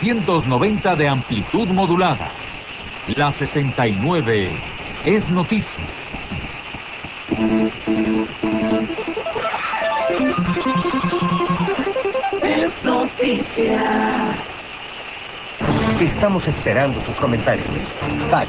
890 de amplitud modulada. La 69 es noticia. Es noticia. Estamos esperando sus comentarios. Fax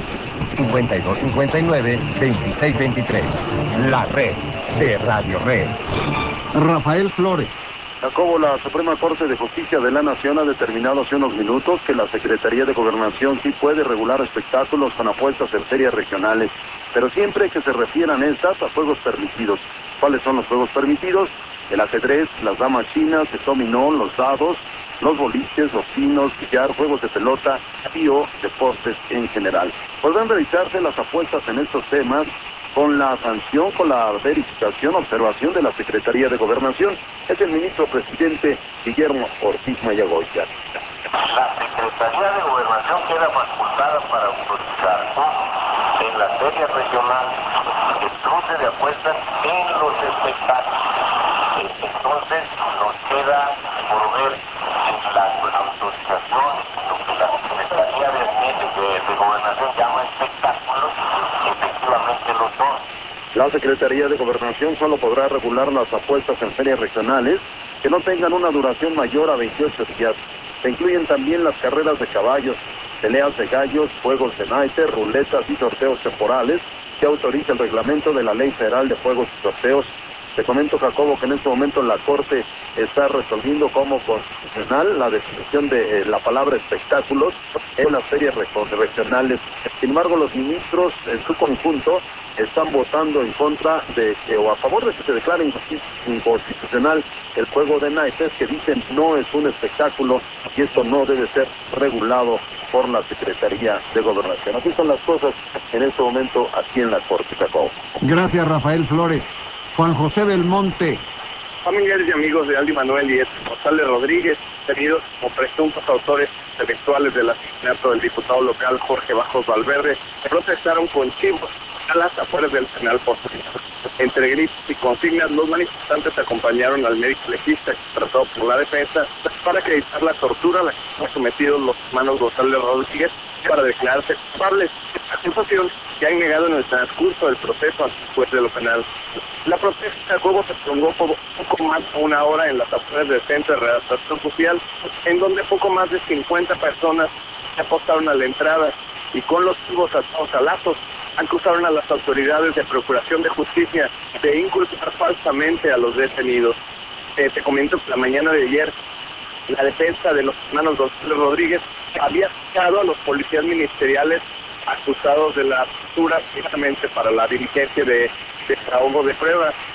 5259-2623. La red de Radio Red. Rafael Flores. Jacobo, la Suprema Corte de Justicia de la Nación ha determinado hace unos minutos que la Secretaría de Gobernación sí puede regular espectáculos con apuestas en ferias regionales, pero siempre que se refieran estas a juegos permitidos. ¿Cuáles son los juegos permitidos? El ajedrez, las damas chinas, el dominó, los dados, los boliches, los pinos, billar, juegos de pelota y o deportes en general. Podrán realizarse las apuestas en estos temas con la sanción, con la verificación, observación de la Secretaría de Gobernación. Es el ministro presidente Guillermo Ortiz Mayagoya. La Secretaría de Gobernación queda facultada para autorizar en las ferias regionales el cruce de apuestas en los espectáculos. Entonces nos queda por ver en las autorizaciones, lo que la Secretaría de Gobernación llama espectáculos, efectivamente lo son. La Secretaría de Gobernación solo podrá regular las apuestas en ferias regionales que no tengan una duración mayor a 28 días. Se incluyen también las carreras de caballos, peleas de gallos, juegos de naipes, ruletas y sorteos temporales que autoriza el reglamento de la Ley Federal de Juegos y Sorteos. Te comento, Jacobo, que en este momento la Corte está resolviendo como constitucional la definición de la palabra espectáculos en las ferias regionales. Sin embargo, los ministros en su conjunto están votando en contra de o a favor de que se declare inconstitucional el juego de naipes, que dicen no es un espectáculo y esto no debe ser regulado por la Secretaría de Gobernación. Así son las cosas en este momento aquí en la Corte, Jacobo. Gracias, Rafael Flores. Juan José Belmonte. Familiares y amigos de Aldi Manuel y González Rodríguez, detenidos como presuntos autores intelectuales del asesinato del diputado local Jorge Bajos Valverde, protestaron con chivos a las afueras del penal portugués. Entre gritos y consignas, los manifestantes acompañaron al médico legista tratado por la defensa para acreditar la tortura a la que fueron sometidos los hermanos González Rodríguez para declararse culpables, acusación que han negado en el transcurso del proceso ante el juez de lo penal. La protesta luego se prolongó por poco más de una hora en las afueras del Centro de Redactación Social, en donde poco más de 50 personas se apostaron a la entrada y con los chivos atados a lazos acusaron a las autoridades de Procuración de Justicia de inculpar falsamente a los detenidos. Te comento que la mañana de ayer la defensa de los hermanos González Rodríguez había citado a los policías ministeriales acusados de la tortura precisamente para la diligencia de desahogo de pruebas.